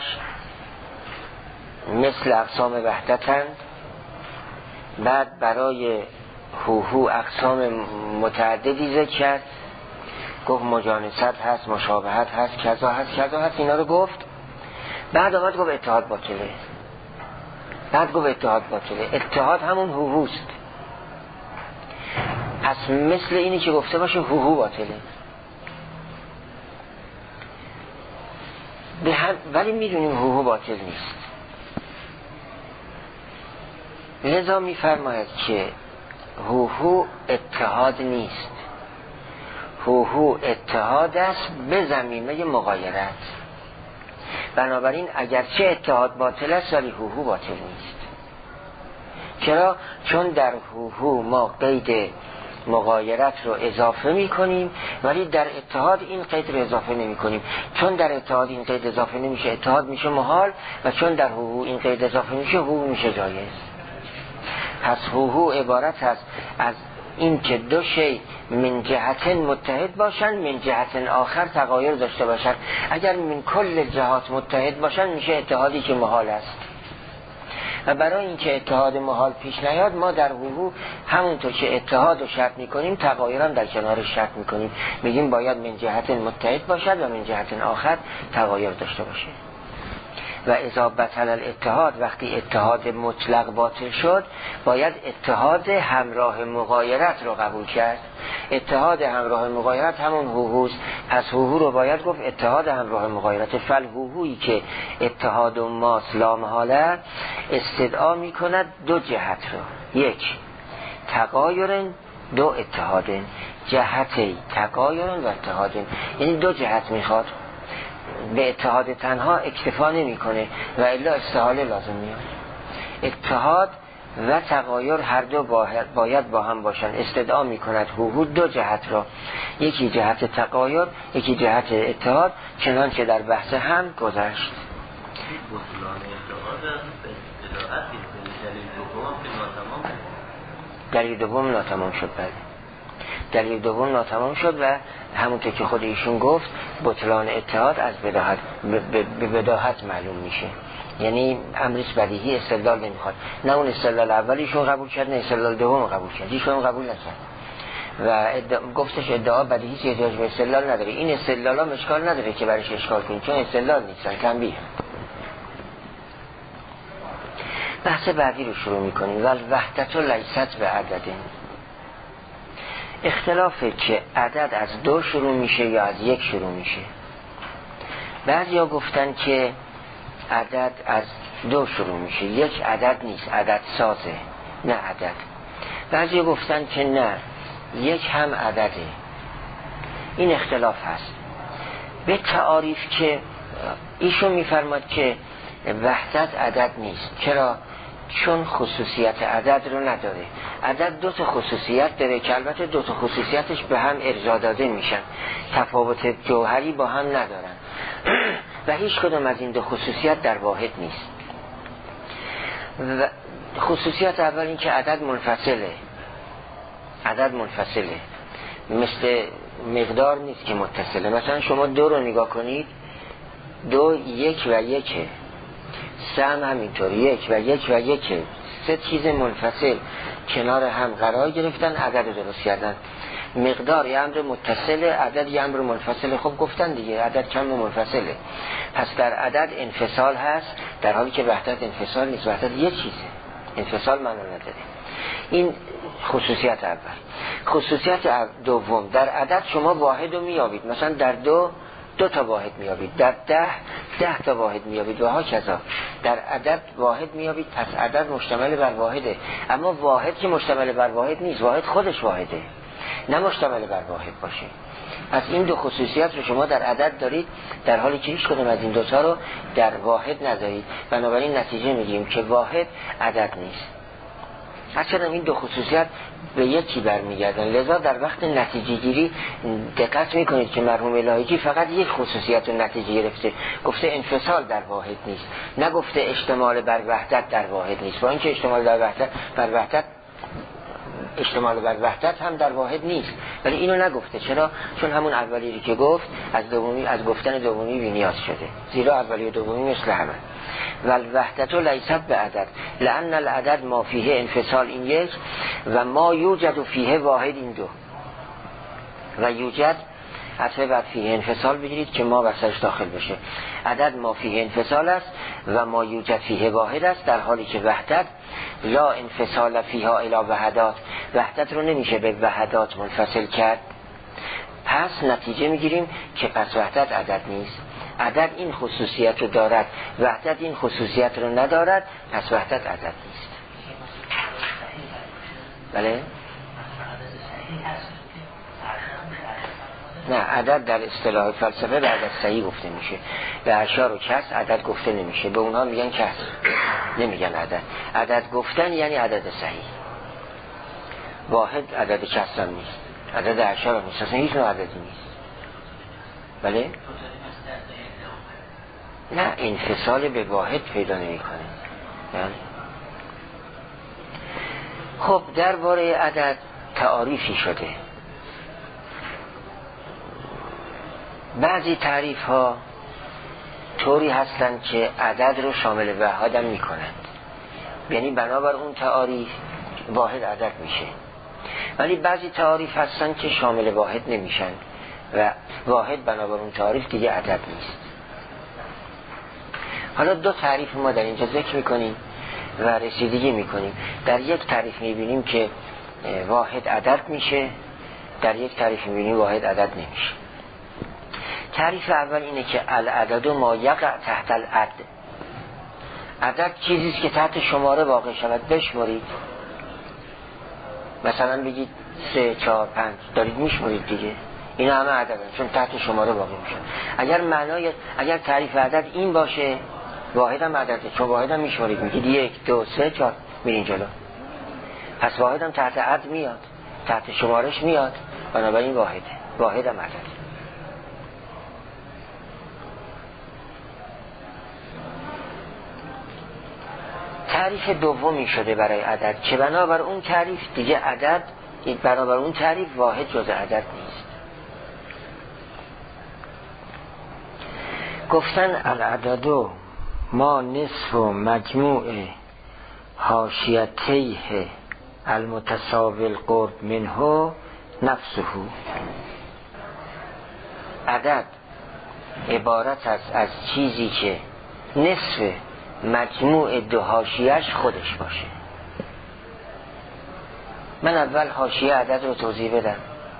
مثل اقسام وحدتند. بعد برای هوهو اقسام متعددی ذکر کرد، گفت مجانست هست، مشابهت هست، کذا هست، اینا رو گفت. بعد آمد گفت اتحاد باطله. اتحاد همون هوهوست، پس مثل اینی که گفته باشه هوهو باطله. ولی میدونیم هوهو باطل نیست. لذا میفرماید که هوهو اتحاد نیست، هوهو اتحاد است به زمینه مغایرت. بنابراین اگرچه اتحاد باطل است ولی هوهو باطل نیست. چرا؟ چون در هوهو ما قید مغایرت رو اضافه می کنیم ولی در اتحاد این قید رو اضافه نمی کنیم. چون در اتحاد این قید اضافه نمیشه اتحاد میشه محال، و چون در هوهو این قید اضافه میشه هوهو میشه جایز. پس هوهو عبارت است از این که دو شی من جهت متحد باشن، من جهت آخر تغایر داشته باشن. اگر من کل جهات متحد باشن میشه اتحادی که محال است. و برای اینکه اتحاد محال پیش نیاد ما در هوهو همونطور که اتحاد رو شرط میکنیم تغایر هم در کنارش شرط میکنیم، میگیم باید من جهت متحد باشد و من جهت آخر تغایر داشته باشه. و اذا بطل الاتحاد، وقتی اتحاد مطلق باطل شد باید اتحاد همراه مغایرت رو قبول کرد. اتحاد همراه مغایرت همون هوهوست، پس هوهو رو باید گفت اتحاد همراه مغایرت. فالهوهویی که اتحاد و ماس لامحاله استدعا می کند دو جهت رو، یک تغایرن، دو اتحادن. جهتی تغایرن و اتحادن، یعنی دو جهت میخواد، به اتحاد تنها اکتفا نمی کنه و الا استحاله لازم میاد. اتحاد و تغایر هر دو باید با هم باشن. استدعا می کند هوهو دو جهت را، یکی جهت تغایر یکی جهت اتحاد، چنانچه در بحث هم گذشت. دلیل دوم ناتمام شد. بله دلیل دوم ناتمام شد و همونطور که خود ایشون گفت بطلان اتحاد از بداهت به بداهت معلوم میشه، یعنی امرش بدیهی، استدلال نمیخواد. نه اون استدلال اولیشون قبول کرد نه استدلال دوم قبول کرد، ایشون قبول نکرد و گفتش ادعا بدیهی احتیاج به استدلال نداره. این استدلال ها اشکال نداره که برش اشکال کنید چون استدلال نیستن، تنبیه. بحث بعدی رو شروع میکنیم. ول وحدت لیست به عددین. اختلافه که عدد از دو شروع میشه یا از یک شروع میشه. بعضیا گفتن که عدد از دو شروع میشه، یک عدد نیست، عدد سازه نه عدد. بعضیا گفتن که نه، یک هم عدده. این اختلاف هست. به تعاریف که ایشون میفرماد که وحدت عدد نیست. چرا؟ چون خصوصیت عدد رو نداره. عدد دو تا خصوصیت داره که البته دو تا خصوصیتش به هم ارجاع داده میشن، تفاوت جوهری با هم ندارن و هیچ کدوم از این دو خصوصیت در واحد نیست. و خصوصیت اول این که عدد منفصله. عدد منفصله، مثل مقدار نیست که متصله. مثلا شما دو رو نگاه کنید، دو یک و یکه، سه هم همینطور یک و یک و یکه، سه چیز منفصل کنار هم قرار گرفتن عدد رو درست کردن. مقدار یه امر متصله، عدد یه امر منفصله. خب گفتن دیگه عدد کم و منفصله. پس در عدد انفصال هست، در حالی که وحدت انفصال نیست. وحدت یه چیزه، انفصال معنا نداره. این خصوصیت اول. خصوصیت دوم، در عدد شما واحد رو میابید. مثلا در دو تا واحد میابید، در ده تا واحد میابید و ها کذا. در عدد واحد میابید، پس عدد مشتمل بر واحده. اما واحد که مشتمل بر واحد نیست، واحد خودش واحده، نه مشتمل بر واحد باشه. پس این دو خصوصیت رو شما در عدد دارید، در حالی که هیچ کدوم از این دوتا رو در واحد ندارید. بنابراین نتیجه میگیم که واحد عدد نیست. هرچند این دو خصوصیت به یکی برمیگردن، لذا در وقت نتیجه گیری دقت میکنید که مرحوم الهیجی فقط یک خصوصیت رو نتیجه گرفته، گفته انفصال در واحد نیست، نگفته اشتمال بر وحدت در واحد نیست. با اینکه اشتمال بر وحدت هم در واحد نیست، ولی اینو نگفته. چرا؟ چون همون اولی که گفت از گفتن دومی بی‌نیاز شده، زیرا اولی و دومی مثل همه. والوحدت لیست به عدد لان العدد ما فیه انفصال این یک و ما یوجد فیه واحد این دو. و یوجد عطفه بر فیه انفصال بگیرید که ما وسطش داخل بشه. عدد ما فیه انفصال است و ما یوجد فیه واحد است، در حالی که وحدت لا انفصال فیها الی وحدات، وحدت رو نمیشه به وحدات منفصل کرد. پس نتیجه میگیریم که پس وحدت عدد نیست. عدد این خصوصیت رو دارد، وحدت این خصوصیت رو ندارد، پس وحدت عدد نیست. بله؟ نه، عدد در اصطلاح فلسفه بعد از صحیح گفته میشه. به اشار و کس عدد گفته نمیشه، به اونها میگن کس، نمیگن عدد. عدد گفتن یعنی عدد صحیح. واحد عدد کس هم نیست، عدد اشار هم نیست، اصلا هیچ نوع عددی نیست. بله؟ نه، انفصال به واحد پیدا نمی کنه. خب درباره عدد تعاریفی شده. بعضی تعریف ها طوری هستند که عدد رو شامل وحدت می کنند، یعنی بنابر اون تعاریف واحد عدد میشه. ولی بعضی تعاریف هستند که شامل واحد نمیشن و واحد بنابر اون تعاریف دیگه عدد نیست. حالا دو تعریف ما در اینجا ذکر میکنیم و رسیدگی میکنیم. در یک تعریف میبینیم که واحد عدد میشه، در یک تعریف میبینیم واحد عدد نمیشه. تعریف اول اینه که العدد ما یقع تحت العد. عدد چیزیست که تحت شماره واقع شود. بشمارید، مثلا بگید 3 4 5 دارید میشمارید دیگه، اینا همه عددن چون تحت شماره واقع میشن. اگر تعریف عدد این باشه، واحد هم عدده، چون واحد هم میشمارید، میگید 1 2 3 4 میرین جلو. پس واحد هم تحت عد میاد، تحت شمارش میاد، بنابراین واحد هم عدد. تعریف دومی شده برای عدد که بنابر اون تعریف دیگه عدد، بنابر اون تعریف واحد جز عدد نیست. گفتن العدد ما نصف مجموع حاشیتیه المتساوی القرب منه نفسه. عدد عبارت است از چیزی که نصف مجموع دو حاشیه‌اش خودش باشه. من اول حاشیه عدد رو توضیح بدم،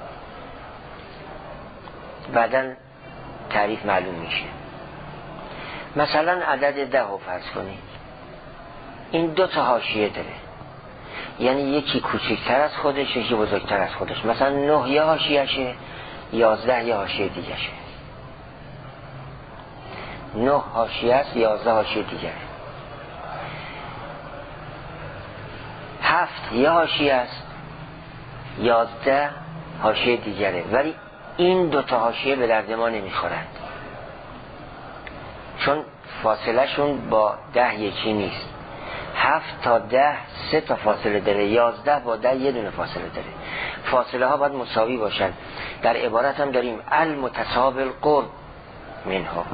بعداً تعریف معلوم میشه. مثلا عدد 10 رو فرض کنید، این 2 تا حاشیه داره، یعنی یکی کوچکتر از خودش، یکی بزرگتر از خودش. مثلا 9 یه حاشیه‌شه، 11 یه حاشیه دیگه شه. 9 حاشیه است، 11 حاشیه دیگه. 7 یه حاشیه است، 11 حاشیه دیگره، ولی این دوتا حاشیه به درد ما نمیخورند چون فاصله شون با 10 یکی نیست. 7 تا 10 3 تا فاصله داره، 11 با 10 یه دونه فاصله داره. فاصله ها باید مساوی باشن. در عبارت هم داریم المتساوی القرب منها،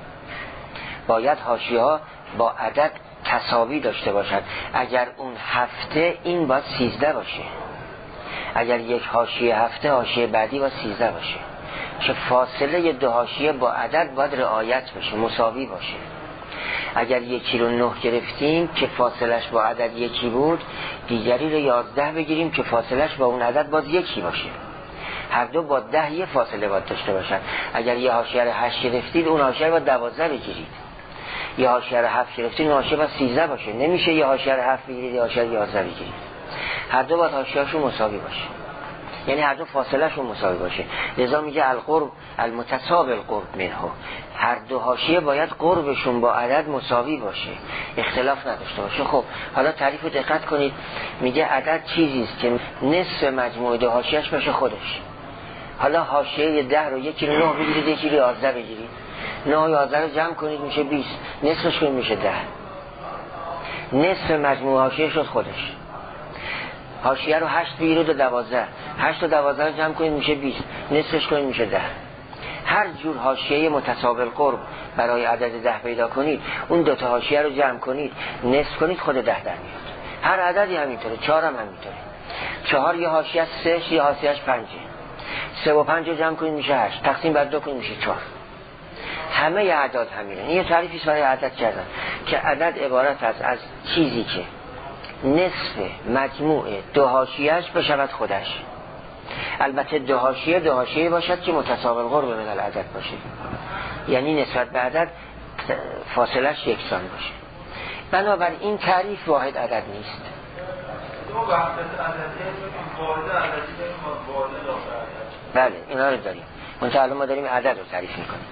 باید حاشیه ها با عدد تساوی داشته باشد. اگر اون 7 این باید 13 باشه، اگر یک حاشیه 7 حاشیه بعدی باید 13 باشه، که فاصله دو حاشیه با عدد باید رعایت بشه، مساوی باشه. اگر یکی رو 9 گرفتیم که فاصلش با عدد یکی بود، دیگری رو 11 بگیریم که فاصلش با اون عدد باید یکی باشه. هر دو با 10 یه فاصله باید داشته باشن. اگر یه حاشیه رو 8 گرفتید، اون حاشیه رو باید 12 بگیرید. یه حاشیه رو 7 گرفتید، اون حاشیه باید 13 باشه. نمیشه یه حاشیه رو 7 بگیرید، یه حاشیه رو 11 بگیرید. هر دو باید حاشیه‌هاشون مساوی باشه، یعنی هر دو فاصله شون مساوی باشه. لذا میگه القرب المتساوی القرب منه، هر دو حاشیه باید قربشون با عدد مساوی باشه، اختلاف نداشته باشه. خب حالا تعریف رو دقت کنید. میگه عدد چیزی است که نصف مجموع دو حاشیه‌اش باشه خودش. حالا حاشیه 10 رو یکی رو 9 بگیرید، یکی رو 11 بگیرید، 9 و 11 رو جمع کنید میشه 20، نصفش کنید میشه 10. نصف مجموع حاشیه شد خودش. حاشیه رو 8 بگیرید و 12، 8 و 12 رو جمع کنید میشه 20، نصفش کنید میشه 10. هر جور حاشیه متساوی القرب برای عدد 10 پیدا کنید، اون دو تا حاشیه رو جمع کنید، نصف کنید، خود 10 در میاد. هر عددی همینطوره، 4 هم همینطوره. 4 یه حاشیه 3، یه حاشیه‌اش 5، 3 و 5 رو جمع کنید میشه 8، تقسیم بر 2 کنید میشه 4. همه ی اعداد همینه. این یه تعریفی است برای عدد کردن که عدد عبارت است از چیزی که نصف مجموع دو حاشیه‌اش بشود خودش. البته دو حاشیه باشد که متساوی القرب من العدد باشه، یعنی نسبت به عدد فاصلش یکسان باشه. بنابراین این تعریف واحد عدد نیست. بله اینا رو داریم، منتها ما داریم عدد رو تعریف میکنیم.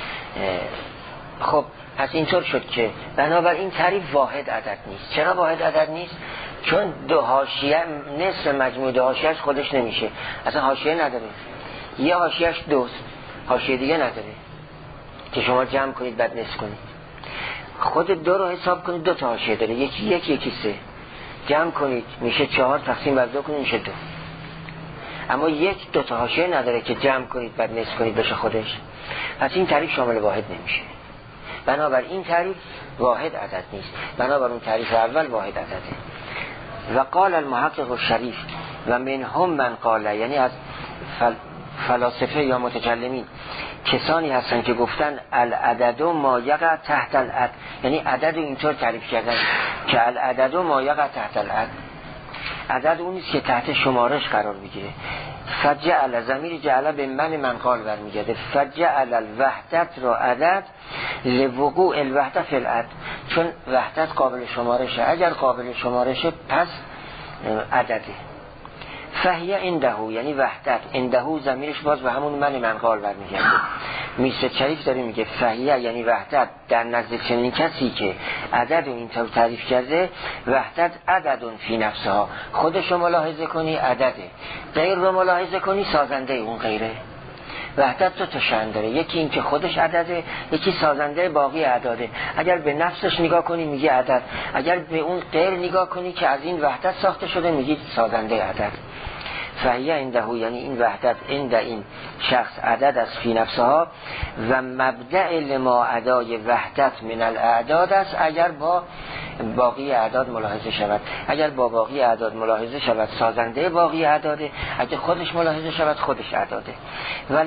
خب پس اینطور شد که بنابراین تعریف واحد عدد نیست. چرا واحد عدد نیست؟ چون دو حاشیه نصف مجموع دو حاشیه‌اش خودش نمیشه، اصلا حاشیه نداره. یه حاشیه‌اش 2، حاشیه دیگه نداره که شما جمع کنید بعد نصف کنید. خود 2 رو حساب کنید، 2 تا حاشیه داره، یکی 3، جمع کنید میشه 4، تقسیم بر 2 کنید میشه 2. اما 2 تا حاشیه نداره که جمع کنید بعد نصف کنید بشه خودش. پس این تعریف شامل واحد نمیشه. بنابراین این تعریف واحد عدد نیست. بنابراین اون تعریف اول واحد عدده. و قال المحقق الشریف و منهم من قال، یعنی از فلاسفه یا متکلمین کسانی هستن که گفتن العدد ما یقع تحت العد، یعنی عدد اینطور تعریف کردن که العدد ما یقع تحت العد، عدد اونیست که تحت شمارش قرار میگیره. فجعل ضمیر جعل به من قال برمیگرده، فجعل الوحدت را عدد لوقوع الوحدت فی العد، چون وحدت قابل شمارشه، اگر قابل شمارشه پس عدده. فهیه عنده، یعنی وحدت عنده ضمیرش باز به همون من قال برمیگرده. میرزا شریف داره میگه فهیه یعنی وحدت در نزد چنین کسی که عدد اینطور تعریف کرده، وحدت عددون فی نفسها، خودش رو ملاحظه کنی عدده، غیر رو ملاحظه کنی سازنده اون غیره. وحدت 2 تا شأن داره، یکی این که خودش عدده، یکی سازنده باقی اعداده. اگر به نفسش نگاه کنی میگی عدد، اگر به اون غیر نگاه کنی که از این وحدت ساخته شده میگی سازنده عدد. فهیه عنده یعنی این وحدت عند این شخص عدد از فی نفسها و مبدأ لما ادای وحدت من الاعداد است اگر با باقی اعداد ملاحظه شود. اگر با باقی اعداد ملاحظه شود سازنده باقی اعداده، اگر خودش ملاحظه شود خودش اعداده. و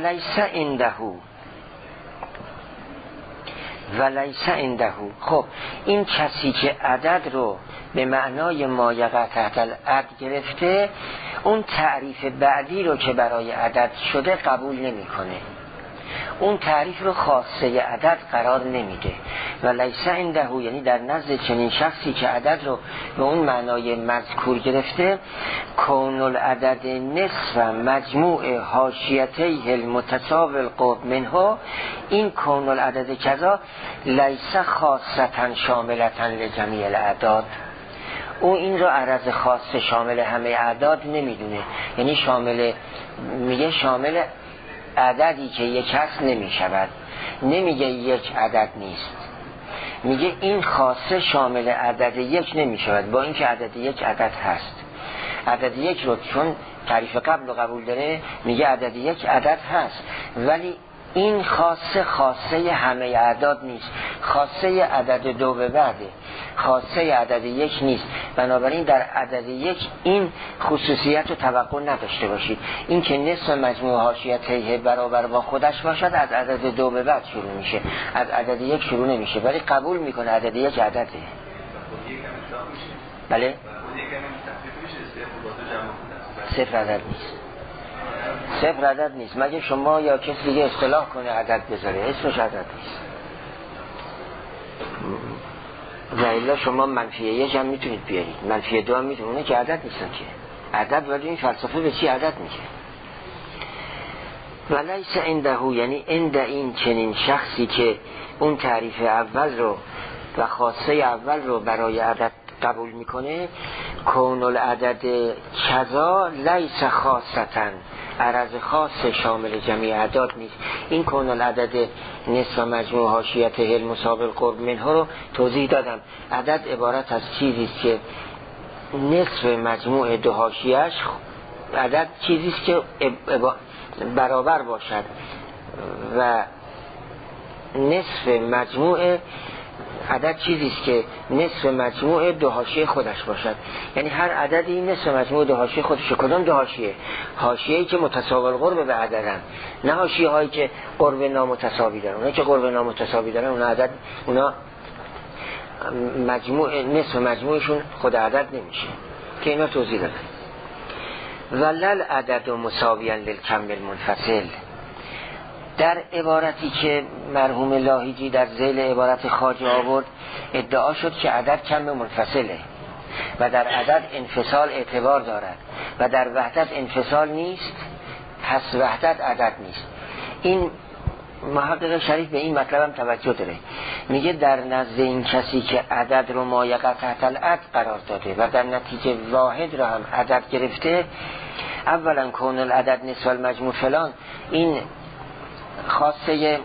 لیس عنده. خب این کسی که عدد رو به معنای ما یقع تحت العد گرفته، اون تعریف بعدی رو که برای عدد شده قبول نمیکنه، اون تعریف رو خاصه عدد قرار نمیده. و لیس عنده یعنی در نزد چنین شخصی که عدد رو به اون معنای مذکور گرفته، کون العدد نصف مجموع حاشیتیه المتساوی القرب منه، این کون العدد کذا لیس خاصتا شاملتا لجمیع الاعداد، او این را عرض خاص شامل همه اعداد نمیدونه، یعنی میگه شامل عددی که یک هست نمی شود، نمیگه یک عدد نیست، میگه این خاصه شامل عدد یک نمی شود، با اینکه عدد یک عدد هست. عدد یک رو چون تعریف قبل رو قبول داره میگه عدد یک عدد هست، ولی این خاصه همه اعداد نیست، خاصه عدد دو به بعده، خاصه عدد یک نیست. بنابراین در عدد یک این خصوصیت رو توقع نداشته باشید، این که نصف مجموع حاشیه برابر با خودش باشد از عدد دو به بعد شروع میشه، از عدد یک شروع نمیشه، ولی قبول میکنه عدد یک عدده. بله؟ صفر عدد نیست، صفر عدد نیست، مگه شما یا کسی دیگه اصطلاح کنه عدد بذاره، اسمش عدد نیست. و الا شما منفی یک هم میتونید بیارید، منفی دو هم میتونید، اونه که عدد نیستن که عدد، ولی این فلسفه به چی عدد میگه؟ و لیس عنده، یعنی عند این چنین شخصی که اون تعریف اول رو و خاصه اول رو برای عدد قبول میکنه، کون العدد کذا لیس خاصتن، عرض خاص شامل جمعی اعداد نیست. این کون العدد نصف مجموع حاشیته المساوی القرب منها رو توضیح دادم. عدد عبارت از چیزی است که نصف مجموع دو حاشیه‌اش، عدد چیزی است که برابر باشد و نصف مجموع، عدد چیزی است که نصف مجموع دو حاشیه خودش باشد، یعنی هر عددی نصف مجموع دو حاشیه خودشه. کدام دو حاشیه؟ حاشیه‌ای که متساوی القرب به عددن، نه حاشیه هایی که قرب نامتساوی دارن. اونایی که قرب نامتساوی دارن اون عدد، اونا مجموع نصف مجموعشون خود عدد نمیشه که اینا توضیح دادن. ولل عدد مساویا للکم المنفصل، در عبارتی که مرحوم لاهیجی در ذیل عبارت خواجه آورد ادعا شد که عدد کم منفصله و در عدد انفصال اعتبار دارد و در وحدت انفصال نیست، پس وحدت عدد نیست. این محقق شریف به این مطلب هم توجه داره، میگه در نزد این کسی که عدد رو مایقع تحت العد قرار داده و در نتیجه واحد رو هم عدد گرفته، اولا کون العدد نصف المجموع فلان، این خاصه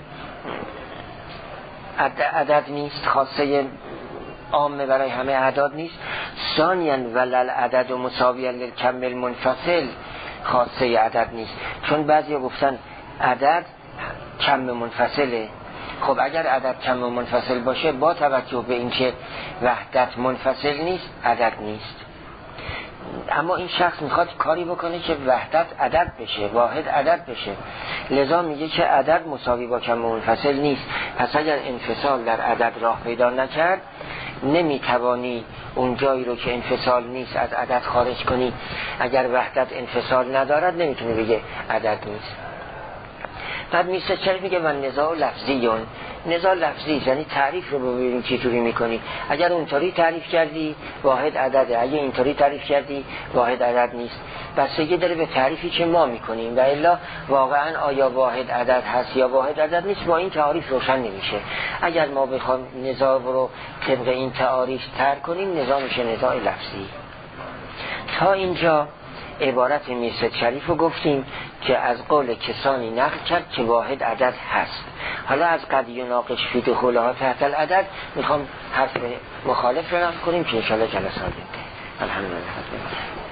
عدد نیست، خاصه عامه برای همه اعداد نیست. ثانیاً ولل عدد و مساویا للکم المنفصل، خاصه عدد نیست، چون بعضی گفتن عدد کم منفصله. خب اگر عدد کم منفصل باشه با توجه به اینکه وحدت منفصل نیست، عدد نیست. اما این شخص میخواد کاری بکنه که وحدت عدد بشه، واحد عدد بشه، لذا میگه که عدد مساوی با کم منفصل نیست. پس اگر انفصال در عدد راه پیدا نکرد، نمیتوانی اون جایی رو که انفصال نیست از عدد خارج کنی. اگر وحدت انفصال ندارد نمیتونه بگه عدد نیست. بعد میسه چرا میگه من نزاع لفظیون، نزاع لفظی یعنی تعریف رو ببینیم چی جوری میکنی. اگر اونطوری تعریف کردی واحد عدده، اگر اینطوری تعریف کردی واحد عدد نیست. بستگی داره به تعریفی که ما میکنیم و الا واقعا آیا واحد عدد هست یا واحد عدد نیست با این تعریف روشن نمیشه. اگر ما بخوام نزاع رو طبق این تعریف تر کنیم، نزاع میشه نزاع لفظی. تا اینجا عبارت میرزا شریف رو گفتیم که از قول کسانی نقل کرد که واحد عدد هست. حالا از قد یناقش فی دخولها تحت العدد میخوام حرف مخالف رو نقل کنیم که انشاءالله جلسات دیگه. الحمدلله.